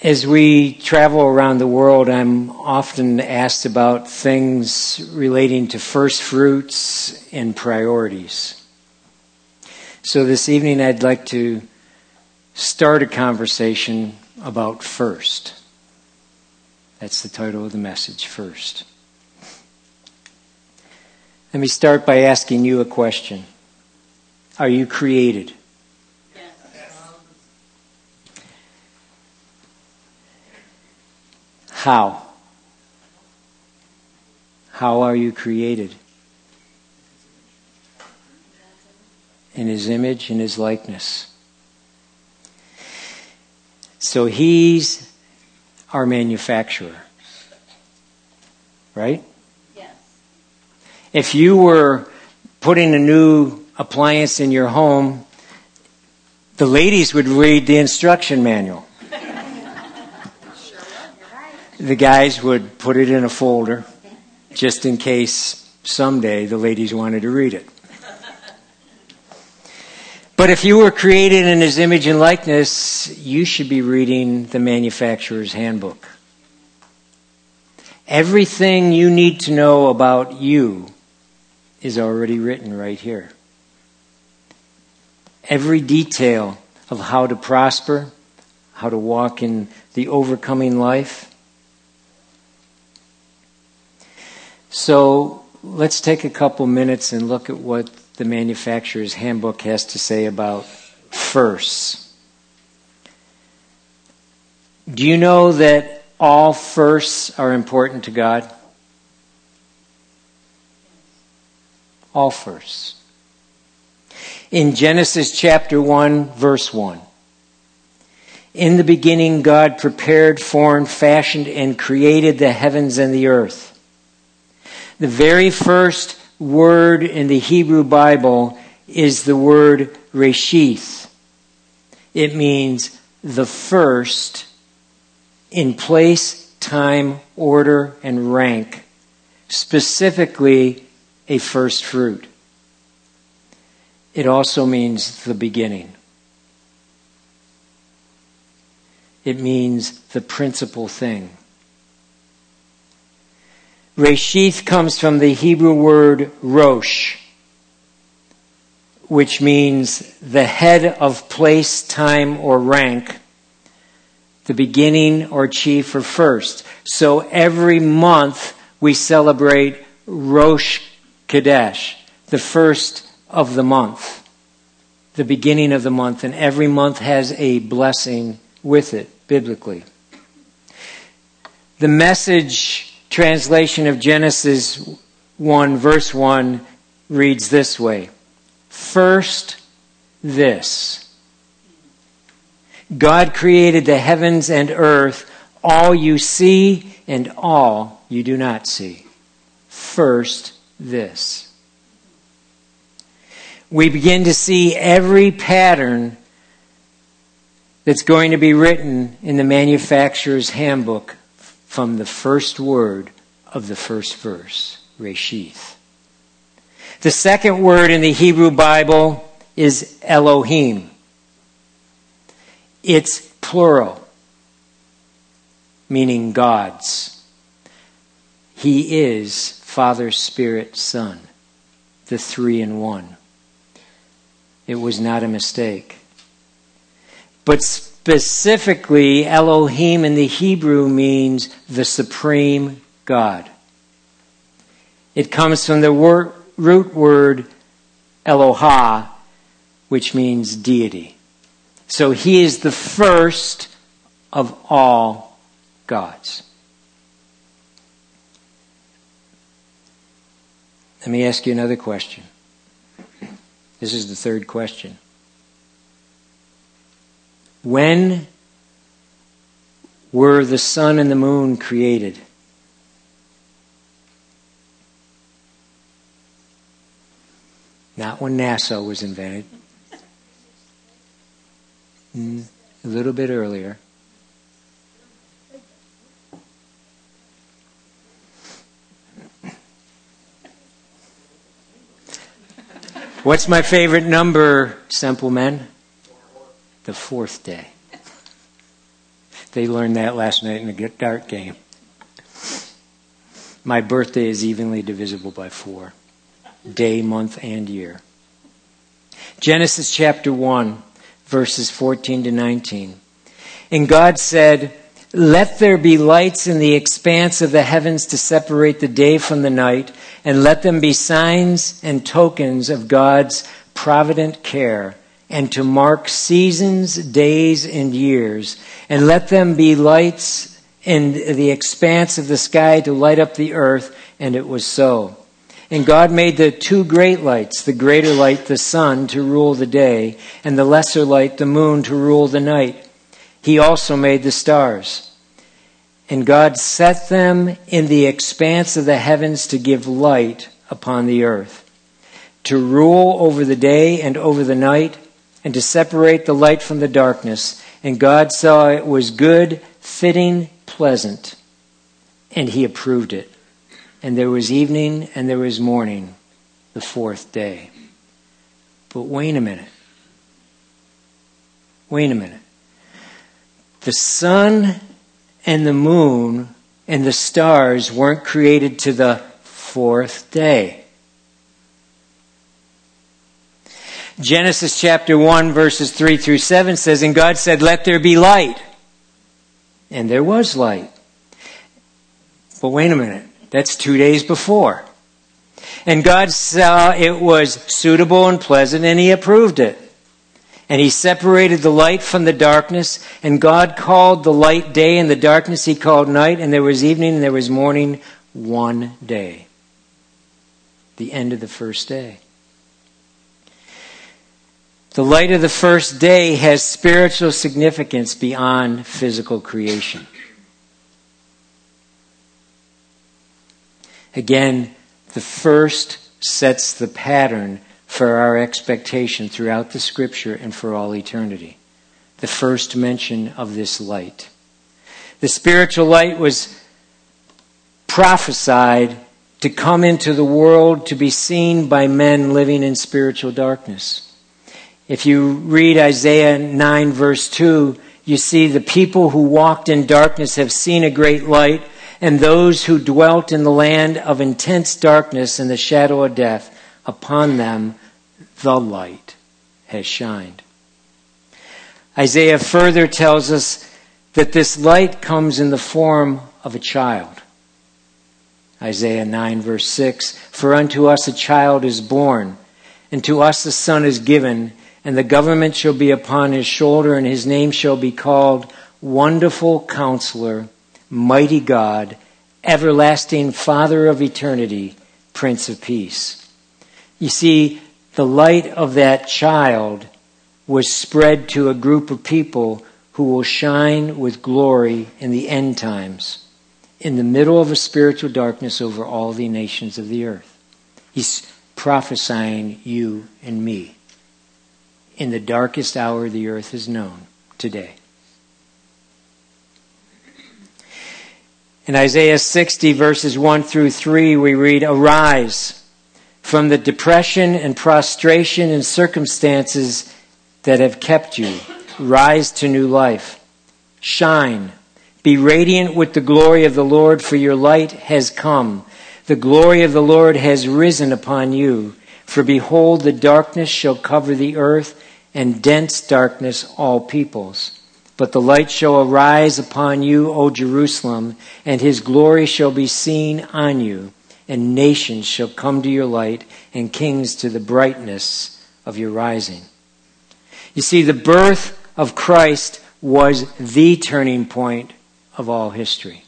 As we travel around the world, I'm often asked about things relating to first fruits and priorities. So this evening I'd like to start a conversation about first. That's the title of the message, First. Let me start by asking you a question. Are you created? How? How are you created? In His image, in His likeness. So He's our manufacturer. Right? Yes. If you were putting a new appliance in your home, the ladies would read the instruction manual. The guys would put it in a folder just in case someday the ladies wanted to read it. But if you were created in His image and likeness, you should be reading the manufacturer's handbook. Everything you need to know about you is already written right here. Every detail of how to prosper, how to walk in the overcoming life. So let's take a couple minutes and look at what the manufacturer's handbook has to say about firsts. Do you know that all firsts are important to God? All firsts. In Genesis chapter 1, verse 1. In the beginning, God prepared, formed, fashioned, and created the heavens and the earth. The very first word in the Hebrew Bible is the word Reshith. It means the first in place, time, order, and rank, specifically a first fruit. It also means the beginning. It means the principal thing. Reshith comes from the Hebrew word Rosh, which means the head of place, time, or rank, the beginning or chief or first. So every month we celebrate Rosh Chodesh, the first of the month, the beginning of the month, and every month has a blessing with it, biblically. The Message translation of Genesis 1, verse 1 reads this way. First, this. God created the heavens and earth, all you see and all you do not see. First, this. We begin to see every pattern that's going to be written in the manufacturer's handbook from the first word of the first verse, Reshith. The second word in the Hebrew Bible is Elohim. It's plural, meaning gods. He is Father, Spirit, Son, the three in one. It was not a mistake. But specifically, Elohim in the Hebrew means the supreme God. It comes from the root word Elohah, which means deity. So He is the first of all gods. Let me ask you another question. This is the third question. When were the sun and the moon created? Not when NASA was invented. A little bit earlier. What's my favorite number, simple men? The fourth day. They learned that last night in the dart game. My birthday is evenly divisible by 4. Day, month, and year. Genesis chapter 1, verses 14 to 19. And God said, "Let there be lights in the expanse of the heavens to separate the day from the night, and let them be signs and tokens of God's provident care, and to mark seasons, days, and years. And let them be lights in the expanse of the sky to light up the earth." And it was so. And God made the 2 great lights, the greater light, the sun, to rule the day, and the lesser light, the moon, to rule the night. He also made the stars. And God set them in the expanse of the heavens to give light upon the earth, to rule over the day and over the night, and to separate the light from the darkness. And God saw it was good, fitting, pleasant, and he approved it. And there was evening and there was morning, the 4th day. But wait a minute. The sun and the moon and the stars weren't created to the 4th day. Genesis chapter 1 verses 3 through 7 says, "And God said, let there be light. And there was light." But wait a minute. That's 2 days before. "And God saw it was suitable and pleasant, and he approved it. And he separated the light from the darkness, and God called the light day, and the darkness he called night, and there was evening and there was morning, 1 day." The end of the 1st day. The light of the 1st day has spiritual significance beyond physical creation. Again, the first sets the pattern for our expectation throughout the Scripture and for all eternity. The first mention of this light. The spiritual light was prophesied to come into the world to be seen by men living in spiritual darkness. If you read Isaiah 9 verse 2, you see the people who walked in darkness have seen a great light, and those who dwelt in the land of intense darkness and the shadow of death, upon them the light has shined. Isaiah further tells us that this light comes in the form of a child. Isaiah 9 verse 6, "For unto us a child is born, and to us a son is given, and the government shall be upon his shoulder, and his name shall be called Wonderful Counselor, Mighty God, Everlasting Father of Eternity, Prince of Peace." You see, the light of that child was spread to a group of people who will shine with glory in the end times, in the middle of a spiritual darkness over all the nations of the earth. He's prophesying you and me in the darkest hour the earth has known today. In Isaiah 60 verses 1 through 3 we read, "Arise from the depression and prostration and circumstances that have kept you. Rise to new life. Shine. Be radiant with the glory of the Lord, for your light has come. The glory of the Lord has risen upon you. For behold, the darkness shall cover the earth, and dense darkness all peoples. But the light shall arise upon you, O Jerusalem, and his glory shall be seen on you. And nations shall come to your light, and kings to the brightness of your rising." You see, the birth of Christ was the turning point of all history.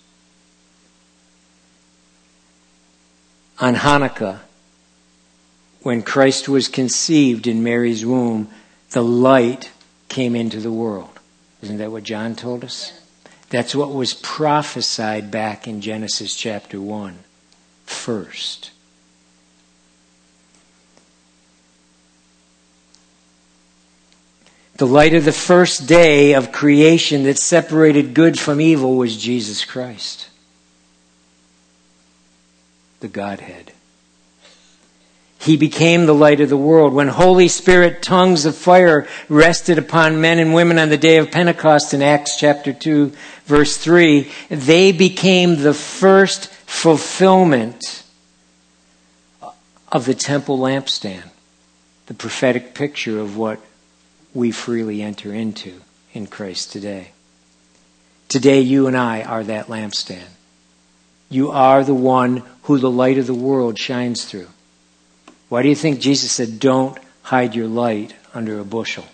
On Hanukkah, when Christ was conceived in Mary's womb, the light came into the world. Isn't that what John told us? That's what was prophesied back in Genesis chapter 1 first. The light of the first day of creation that separated good from evil was Jesus Christ, the Godhead. He became the light of the world. When Holy Spirit tongues of fire rested upon men and women on the day of Pentecost in Acts chapter 2, verse 3, they became the first fulfillment of the temple lampstand, the prophetic picture of what we freely enter into in Christ today. Today, you and I are that lampstand. You are the one who the light of the world shines through. Why do you think Jesus said, don't hide your light under a bushel?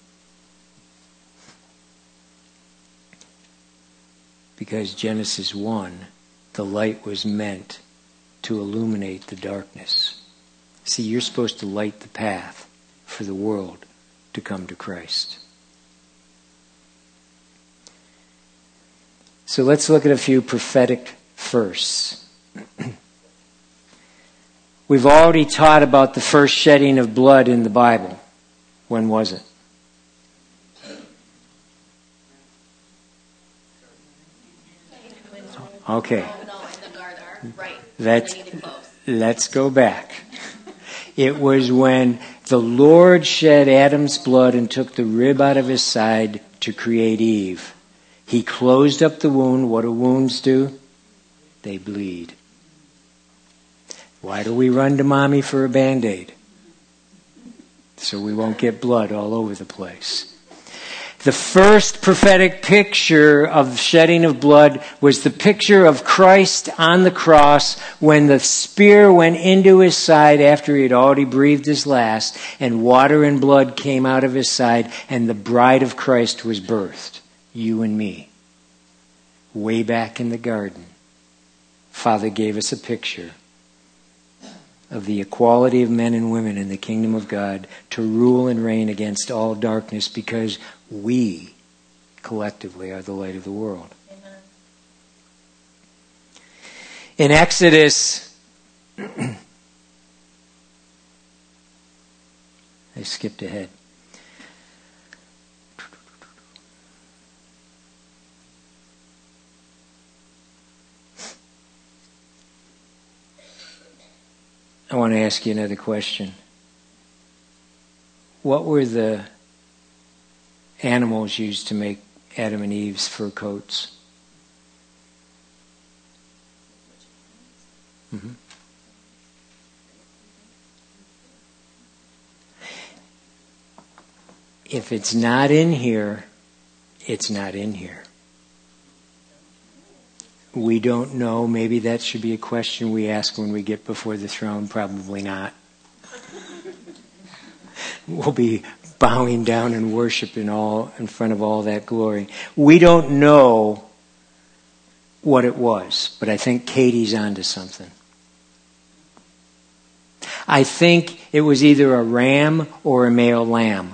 Because Genesis 1, the light was meant to illuminate the darkness. See, you're supposed to light the path for the world to come to Christ. So let's look at a few prophetic firsts. We've already taught about the first shedding of blood in the Bible. When was it? Okay. Let's go back. It was when the Lord shed Adam's blood and took the rib out of his side to create Eve. He closed up the wound. What do wounds do? They bleed. Why do we run to mommy for a Band-Aid? So we won't get blood all over the place. The first prophetic picture of shedding of blood was the picture of Christ on the cross when the spear went into his side after he had already breathed his last, and water and blood came out of his side, and the bride of Christ was birthed. You and me. Way back in the garden, Father gave us a picture of the equality of men and women in the kingdom of God to rule and reign against all darkness, because we collectively are the light of the world. Amen. In Exodus, I skipped ahead. I want to ask you another question. What were the animals used to make Adam and Eve's fur coats? Mm-hmm. If it's not in here, it's not in here. We don't know. Maybe that should be a question we ask when we get before the throne. Probably not. We'll be bowing down and worshiping all in front of all that glory. We don't know what it was, but I think Katie's onto something. I think it was either a ram or a male lamb.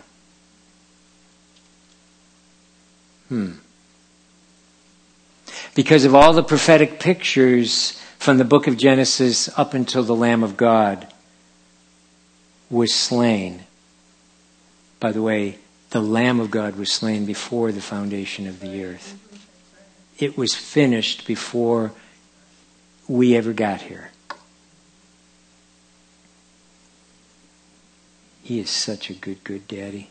Because of all the prophetic pictures from the book of Genesis up until the Lamb of God was slain. By the way, the Lamb of God was slain before the foundation of the earth. It was finished before we ever got here. He is such a good, good daddy.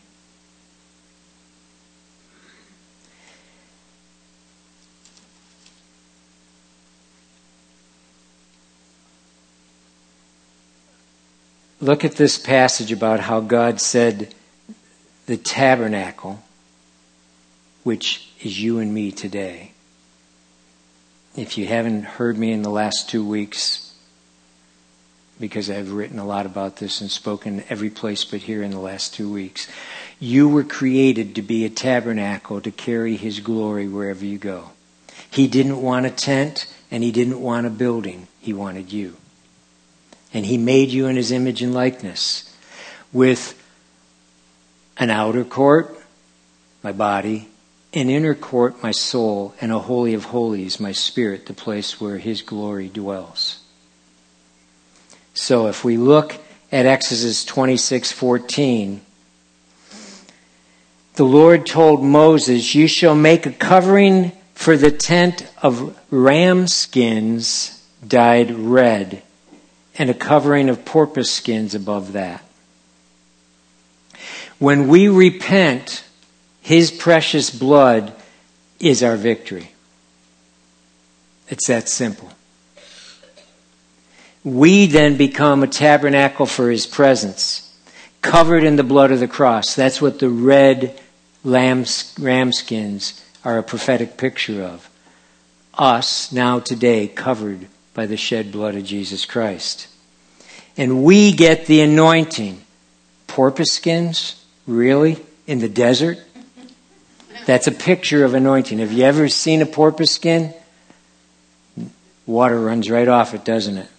Look at this passage about how God said the tabernacle, which is you and me today. If you haven't heard me in the last 2 weeks, because I've written a lot about this and spoken every place but here in the last 2 weeks, you were created to be a tabernacle to carry his glory wherever you go. He didn't want a tent and he didn't want a building. He wanted you. And he made you in his image and likeness with an outer court, my body, an inner court, my soul, and a holy of holies, my spirit, the place where his glory dwells. So if we look at Exodus 26:14, the Lord told Moses, you shall make a covering for the tent of ram skins dyed red, and a covering of porpoise skins above that. When we repent, his precious blood is our victory. It's that simple. We then become a tabernacle for his presence, covered in the blood of the cross. That's what the red ram skins are a prophetic picture of. Us, now today, covered by the shed blood of Jesus Christ. And we get the anointing. Porpoise skins? Really? In the desert? That's a picture of anointing. Have you ever seen a porpoise skin? Water runs right off it, doesn't it?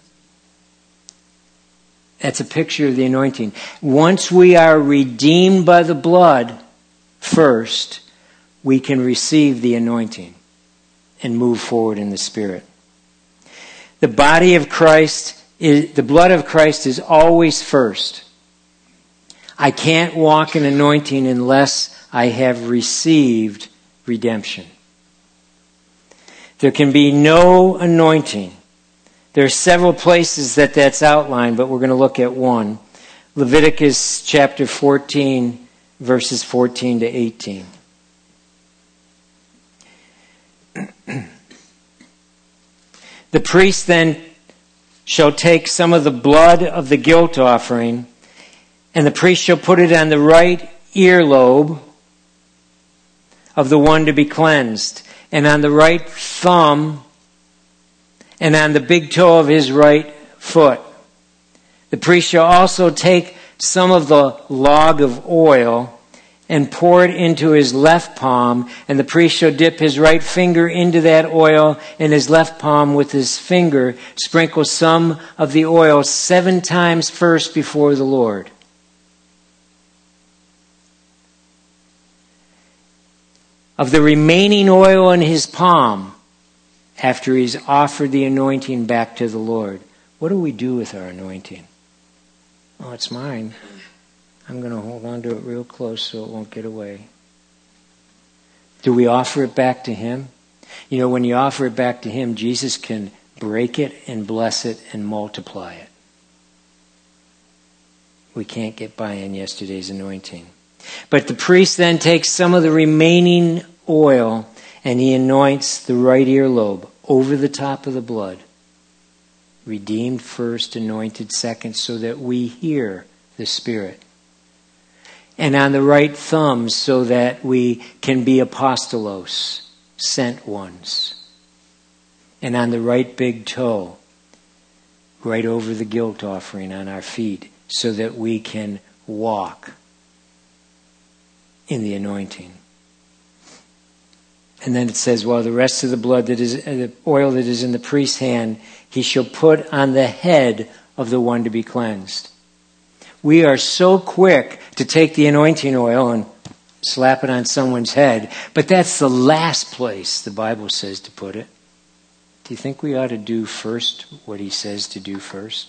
That's a picture of the anointing. Once we are redeemed by the blood first, we can receive the anointing and move forward in the Spirit. The body of Christ, the blood of Christ is always first. I can't walk in anointing unless I have received redemption. There can be no anointing. There are several places that's outlined, but we're going to look at one. Leviticus chapter 14, verses 14 to 18. The priest then shall take some of the blood of the guilt offering, and the priest shall put it on the right earlobe of the one to be cleansed, and on the right thumb, and on the big toe of his right foot. The priest shall also take some of the log of oil and pour it into his left palm, and the priest shall dip his right finger into that oil in his left palm with his finger, sprinkle some of the oil 7 times first before the Lord. Of the remaining oil in his palm, after he's offered the anointing back to the Lord, what do we do with our anointing? Oh, it's mine. I'm going to hold on to it real close so it won't get away. Do we offer it back to him? You know, when you offer it back to him, Jesus can break it and bless it and multiply it. We can't get by on yesterday's anointing. But the priest then takes some of the remaining oil and he anoints the right earlobe over the top of the blood. Redeemed first, anointed second, so that we hear the Spirit. And on the right thumb, so that we can be apostolos, sent ones. And on the right big toe, right over the guilt offering on our feet, so that we can walk in the anointing. And then it says, well, the rest of the blood that is, the oil that is in the priest's hand, he shall put on the head of the one to be cleansed. We are so quick to take the anointing oil and slap it on someone's head, but that's the last place the Bible says to put it. Do you think we ought to do first what he says to do first?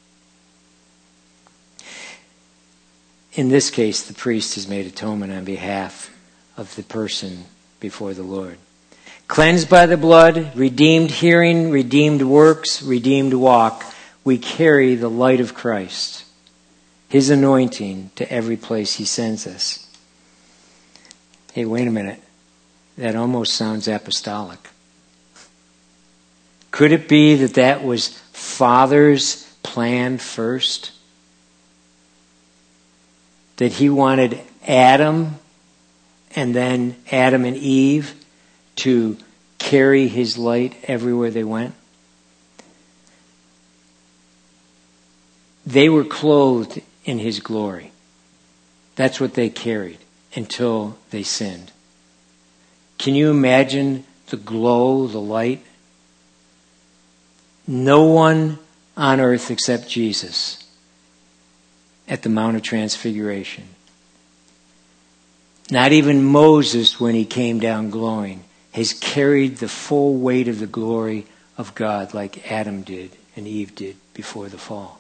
In this case, the priest has made atonement on behalf of the person before the Lord. Cleansed by the blood, redeemed hearing, redeemed works, redeemed walk, we carry the light of Christ, his anointing, to every place he sends us. Hey, wait a minute. That almost sounds apostolic. Could it be that that was Father's plan first? That he wanted Adam and then Adam and Eve to carry his light everywhere they went? They were clothed in his glory. That's what they carried until they sinned. Can you imagine the glow, the light? No one on earth except Jesus at the Mount of Transfiguration. Not even Moses, when he came down glowing, has carried the full weight of the glory of God like Adam did and Eve did before the fall.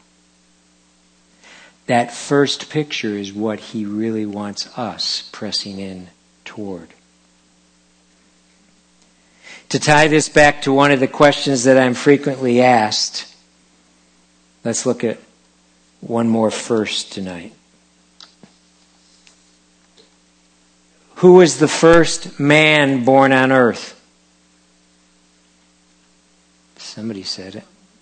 That first picture is what he really wants us pressing in toward. To tie this back to one of the questions that I'm frequently asked, let's look at one more first tonight. Who was the first man born on earth? Somebody said it.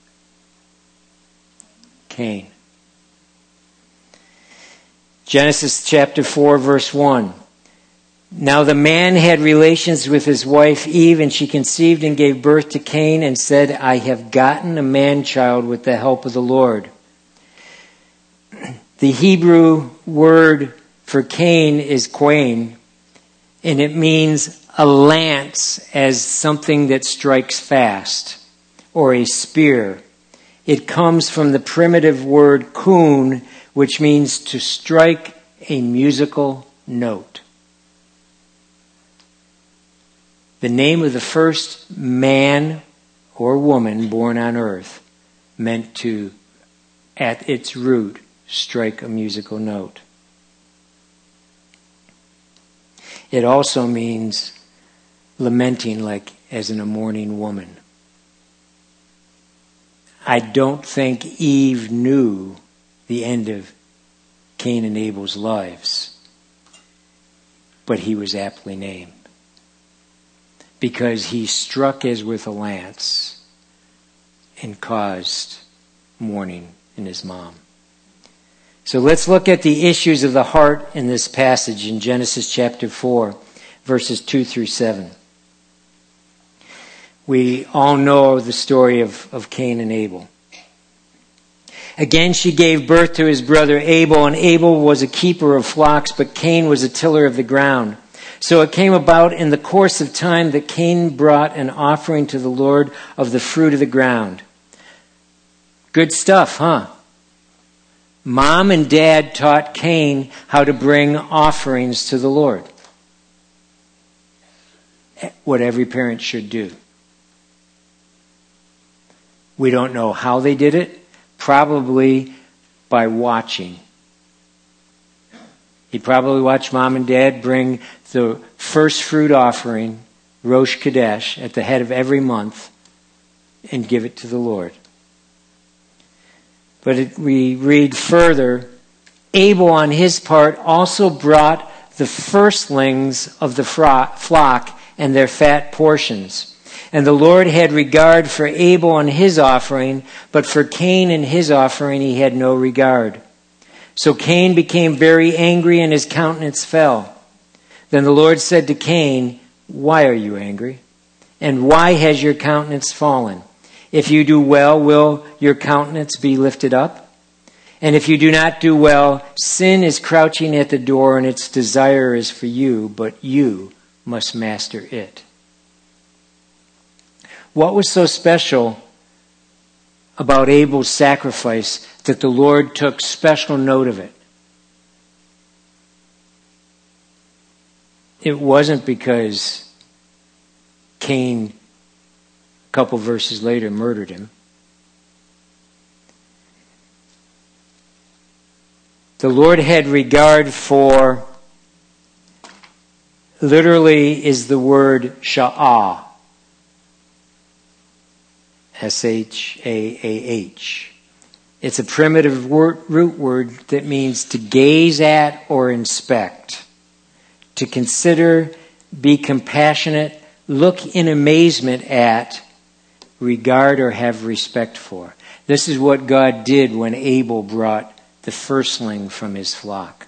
Cain. Genesis chapter 4, verse 1. Now the man had relations with his wife Eve, and she conceived and gave birth to Cain and said, I have gotten a man-child with the help of the Lord. The Hebrew word for Cain is Quain, and it means a lance as something that strikes fast, or a spear. It comes from the primitive word kun, which means to strike a musical note. The name of the first man or woman born on earth meant to, at its root, strike a musical note. It also means lamenting like as in a mourning woman. I don't think Eve knew the end of Cain and Abel's lives, but he was aptly named, because he struck as with a lance and caused mourning in his mom. So let's look at the issues of the heart in this passage in Genesis chapter 4, verses 2 through 7. We all know the story of Cain and Abel. Again, she gave birth to his brother Abel, and Abel was a keeper of flocks, but Cain was a tiller of the ground. So it came about in the course of time that Cain brought an offering to the Lord of the fruit of the ground. Good stuff, huh? Mom and Dad taught Cain how to bring offerings to the Lord. What every parent should do. We don't know how they did it. Probably by watching. He probably watched Mom and Dad bring the first fruit offering, Rosh Chodesh, at the head of every month and give it to the Lord. But we read further, Abel on his part also brought the firstlings of the flock and their fat portions. And the Lord had regard for Abel and his offering, but for Cain and his offering he had no regard. So Cain became very angry and his countenance fell. Then the Lord said to Cain, why are you angry? And why has your countenance fallen? If you do well, will your countenance be lifted up? And if you do not do well, sin is crouching at the door and its desire is for you, but you must master it. What was so special about Abel's sacrifice that the Lord took special note of it? It wasn't because Cain, a couple verses later, murdered him. The Lord had regard for, literally is the word sha'ah. S-H-A-A-H. It's a primitive root word that means to gaze at or inspect, to consider, be compassionate, look in amazement at, regard or have respect for. This is what God did when Abel brought the firstling from his flock.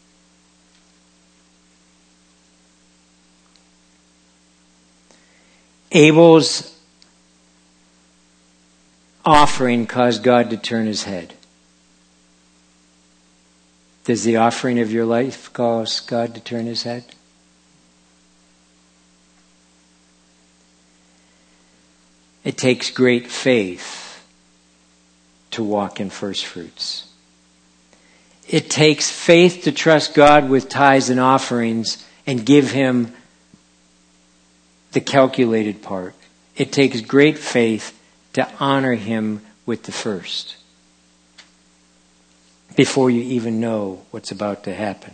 Abel's offering caused God to turn his head. Does the offering of your life cause God to turn his head? It takes great faith to walk in first fruits. It takes faith to trust God with tithes and offerings and give him the calculated part. It takes great faith to honor him with the first before you even know what's about to happen.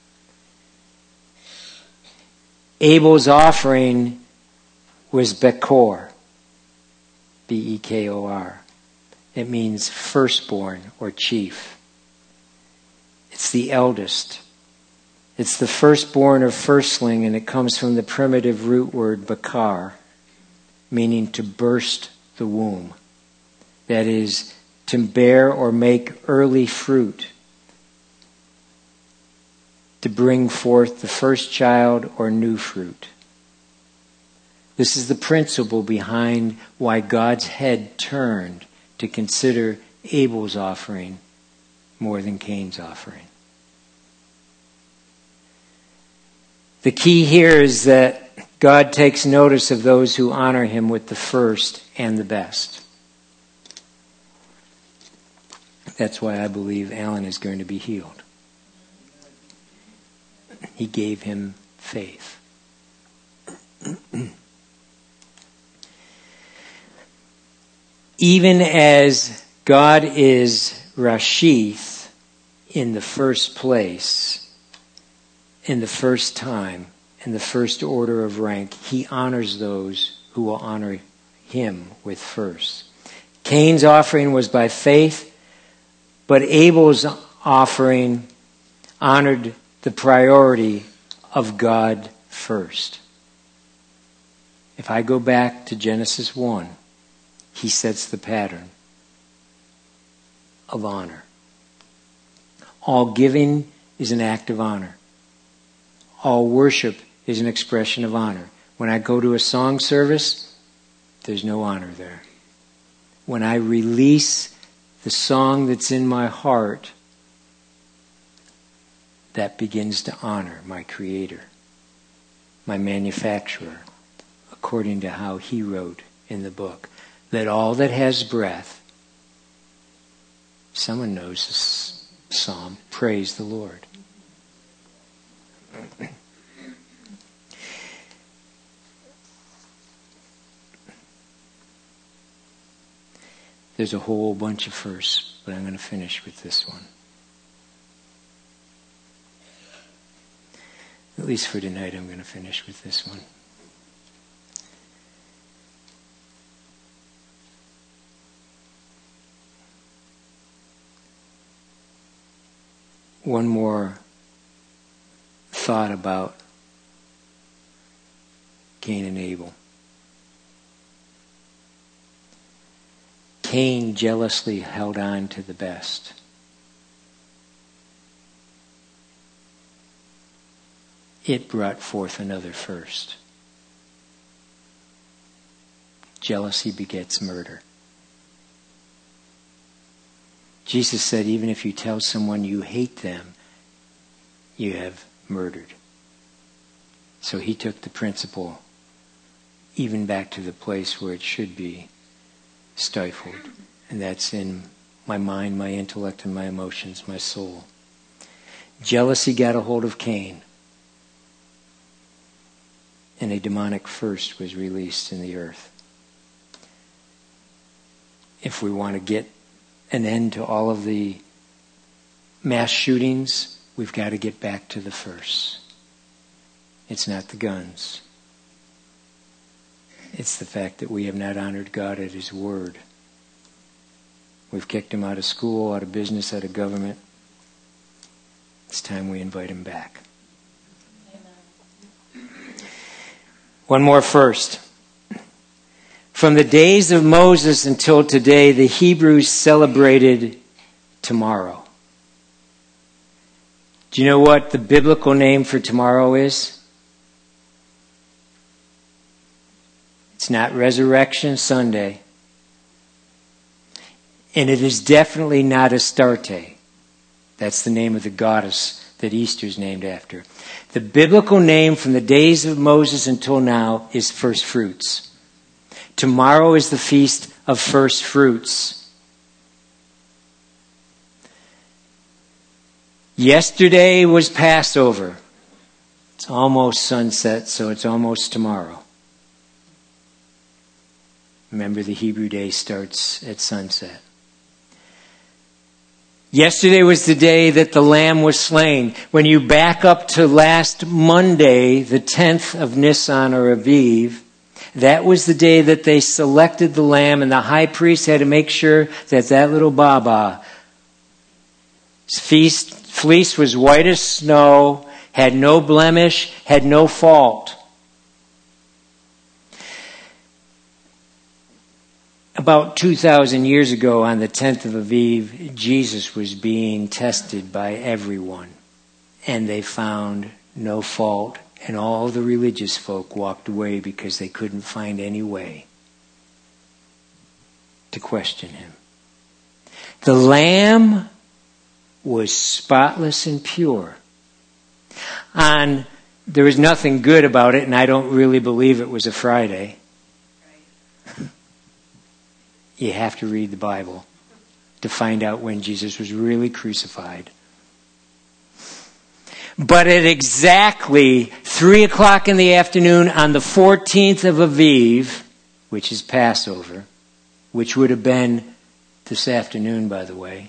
Abel's offering was Bekor, B-E-K-O-R. It means firstborn or chief. It's the eldest. It's the firstborn or firstling, and it comes from the primitive root word bakar, meaning to burst the womb. That is, to bear or make early fruit. To bring forth the first child or new fruit. This is the principle behind why God's head turned to consider Abel's offering more than Cain's offering. The key here is that God takes notice of those who honor him with the first and the best. That's why I believe Alan is going to be healed. He gave him faith. Even as God is Rashith in the first place, in the first time, in the first order of rank, he honors those who will honor him with first. Cain's offering was by faith, but Abel's offering honored the priority of God first. If I go back to Genesis 1, he sets the pattern of honor. All giving is an act of honor. All worship is an expression of honor. When I go to a song service, there's no honor there. When I release the song that's in my heart, that begins to honor my Creator, my manufacturer, according to how he wrote in the book. Let all that has breath, someone knows this psalm, praise the Lord. There's a whole bunch of firsts, but I'm going to finish with this one. At least for tonight, I'm going to finish with this one. One more thought about Cain and Abel. Cain jealously held on to the best. It brought forth another first. Jealousy begets murder. Jesus said, even if you tell someone you hate them, you have murdered. So he took the principle even back to the place where it should be stifled. And that's in my mind, my intellect, and my emotions, my soul. Jealousy got a hold of Cain. And a demonic first was released in the earth. If we want to get an end to all of the mass shootings, we've got to get back to the first. It's not the guns. It's the fact that we have not honored God at His word. We've kicked Him out of school, out of business, out of government. It's time we invite Him back. Amen. One more first. From the days of Moses until today, the Hebrews celebrated tomorrow. Do you know what the biblical name for tomorrow is? It's not Resurrection Sunday. And it is definitely not Astarte. That's the name of the goddess that Easter's named after. The biblical name from the days of Moses until now is first fruits. Tomorrow is the feast of first fruits. Yesterday was Passover. It's almost sunset, so it's almost tomorrow. Remember, the Hebrew day starts at sunset. Yesterday was the day that the Lamb was slain. When you back up to last Monday, the 10th of Nisan or Aviv, that was the day that they selected the lamb, and the high priest had to make sure that that little Baba's fleece was white as snow, had no blemish, had no fault. About 2,000 years ago, on the 10th of Aviv, Jesus was being tested by everyone. And they found no fault. And all the religious folk walked away because they couldn't find any way to question him. The Lamb was spotless and pure. There was nothing good about it, and I don't really believe it was a Friday. You have to read the Bible to find out when Jesus was really crucified. But at exactly 3 o'clock in the afternoon on the 14th of Aviv, which is Passover, which would have been this afternoon, by the way.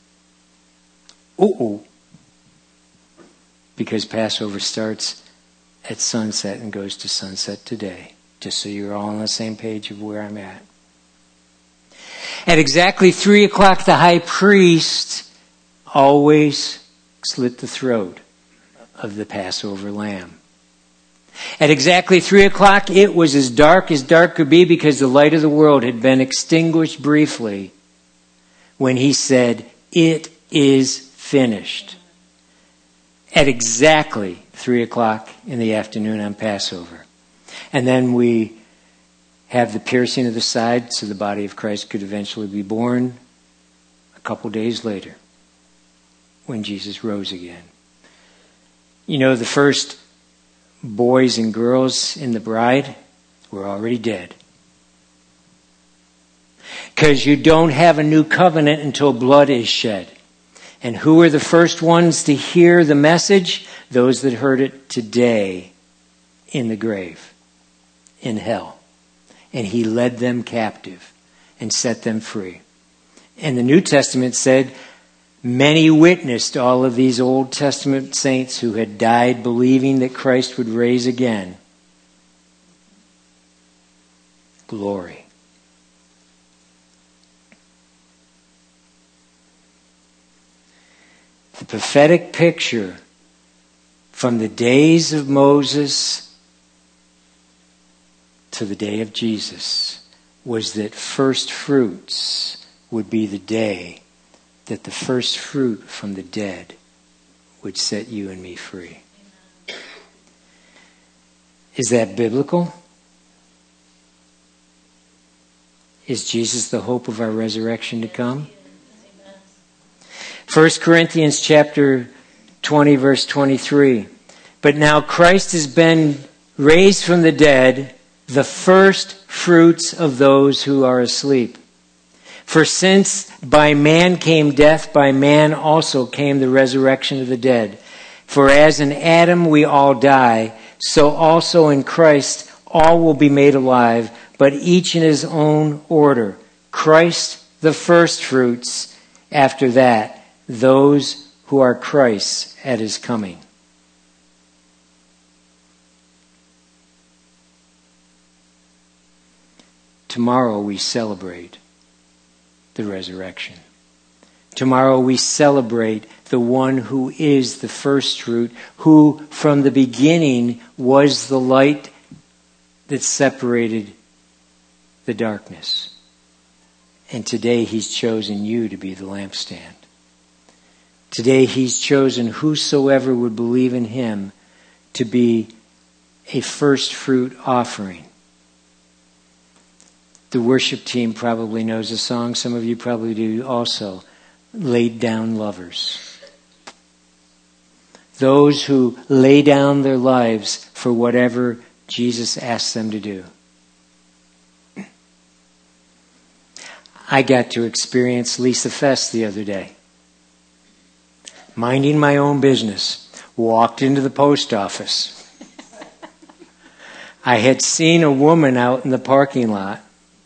Because Passover starts at sunset and goes to sunset today. Just so you're all on the same page of where I'm at. At exactly 3 o'clock, the high priest always slit the throat of the Passover lamb. At exactly 3 o'clock, it was as dark could be because the light of the world had been extinguished briefly when he said, "It is finished." At exactly 3 o'clock in the afternoon on Passover. And then we have the piercing of the side so the body of Christ could eventually be born a couple days later when Jesus rose again. You know, the first boys and girls in the bride were already dead. Because you don't have a new covenant until blood is shed. And who were the first ones to hear the message? Those that heard it today in the grave, in hell. And he led them captive and set them free. And the New Testament said, many witnessed all of these Old Testament saints who had died believing that Christ would rise again. Glory. The prophetic picture from the days of Moses to the day of Jesus was that first fruits would be the day that the first fruit from the dead would set you and me free. Amen. Is that biblical? Is Jesus the hope of our resurrection to come? 1 Corinthians chapter 20, verse 23. But now Christ has been raised from the dead, the first fruits of those who are asleep. For since by man came death, by man also came the resurrection of the dead. For as in Adam we all die, so also in Christ all will be made alive, but each in his own order. Christ the first fruits, after that, those who are Christ's at his coming. Tomorrow we celebrate the resurrection. Tomorrow we celebrate the one who is the first fruit, who from the beginning was the light that separated the darkness. And today he's chosen you to be the lampstand. Today he's chosen whosoever would believe in him to be a first fruit offering. The worship team probably knows a song. Some of you probably do also. Laid down lovers. Those who lay down their lives for whatever Jesus asks them to do. I got to experience Lisa Fest the other day. Minding my own business. Walked into the post office. I had seen a woman out in the parking lot.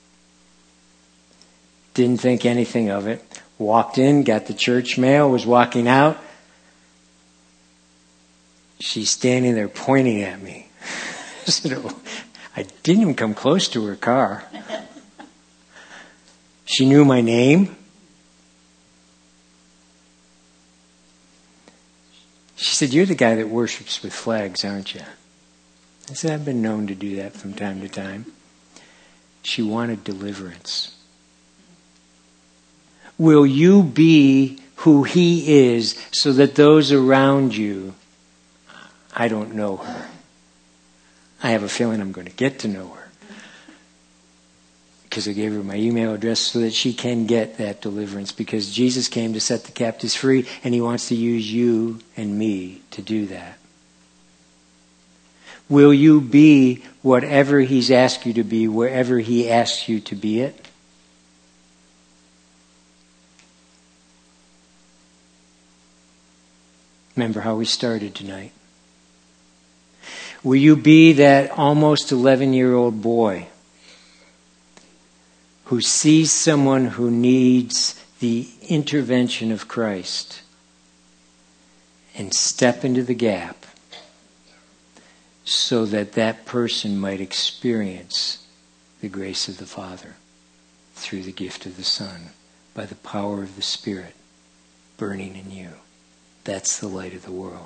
Didn't think anything of it. Walked in, got the church mail, was walking out. She's standing there pointing at me. I didn't even come close to her car. She knew my name. She said, "You're the guy that worships with flags, aren't you?" I said, "I've been known to do that from time to time." She wanted deliverance. Will you be who he is so that those around you, I don't know her. I have a feeling I'm going to get to know her. Because I gave her my email address so that she can get that deliverance. Because Jesus came to set the captives free, and he wants to use you and me to do that. Will you be whatever he's asked you to be, wherever he asks you to be it? Remember how we started tonight. Will you be that almost 11-year-old boy who sees someone who needs the intervention of Christ and step into the gap so that that person might experience the grace of the Father through the gift of the Son by the power of the Spirit burning in you? That's the light of the world.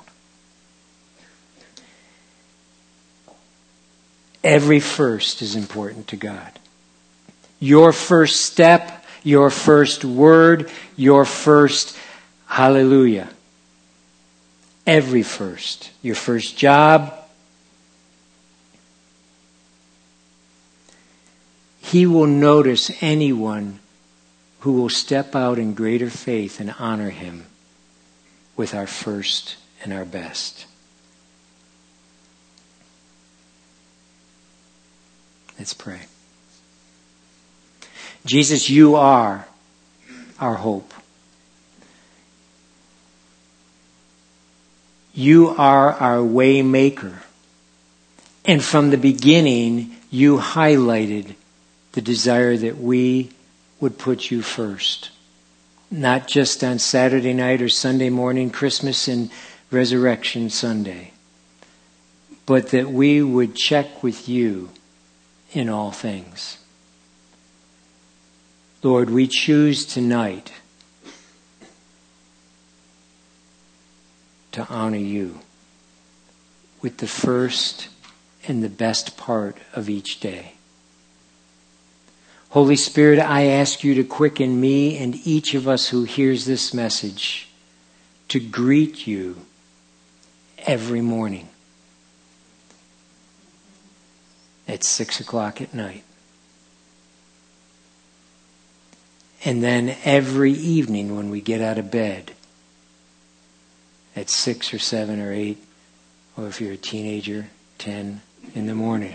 Every first is important to God. Your first step, your first word, your first hallelujah. Every first. Your first job. He will notice anyone who will step out in greater faith and honor him with our first and our best. Let's pray. Jesus, you are our hope. You are our way maker. And from the beginning, you highlighted the desire that we would put you first. Not just on Saturday night or Sunday morning, Christmas and Resurrection Sunday, but that we would check with you in all things. Lord, we choose tonight to honor you with the first and the best part of each day. Holy Spirit, I ask you to quicken me and each of us who hears this message to greet you every morning at 6 o'clock at night. And then every evening when we get out of bed at 6 or 7 or 8, or if you're a teenager, 10 in the morning.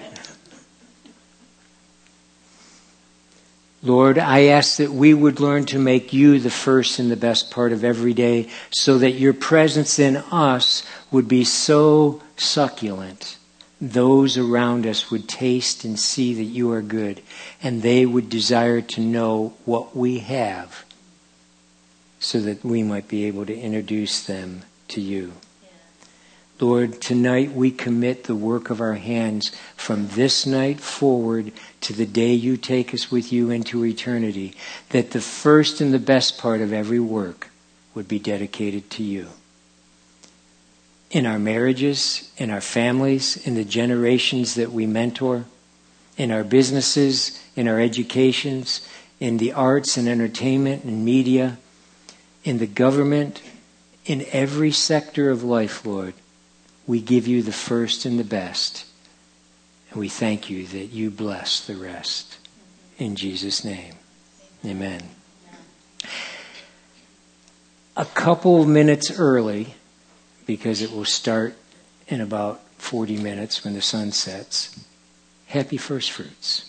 Lord, I ask that we would learn to make you the first and the best part of every day so that your presence in us would be so succulent. Those around us would taste and see that you are good, and they would desire to know what we have so that we might be able to introduce them to you. Lord, tonight we commit the work of our hands from this night forward to the day you take us with you into eternity, that the first and the best part of every work would be dedicated to you. In our marriages, in our families, in the generations that we mentor, in our businesses, in our educations, in the arts and entertainment and media, in the government, in every sector of life, Lord, we give you the first and the best. And we thank you that you bless the rest. In Jesus' name, amen. A couple of minutes early, because it will start in about 40 minutes when the sun sets. Happy First Fruits.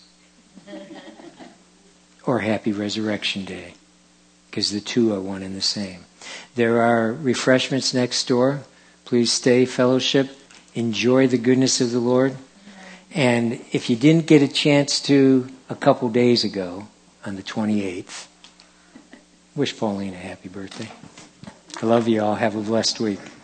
Or Happy Resurrection Day, because the two are one and the same. There are refreshments next door. Please stay, fellowship, enjoy the goodness of the Lord. And if you didn't get a chance to a couple days ago, on the 28th, wish Pauline a happy birthday. I love you all. Have a blessed week.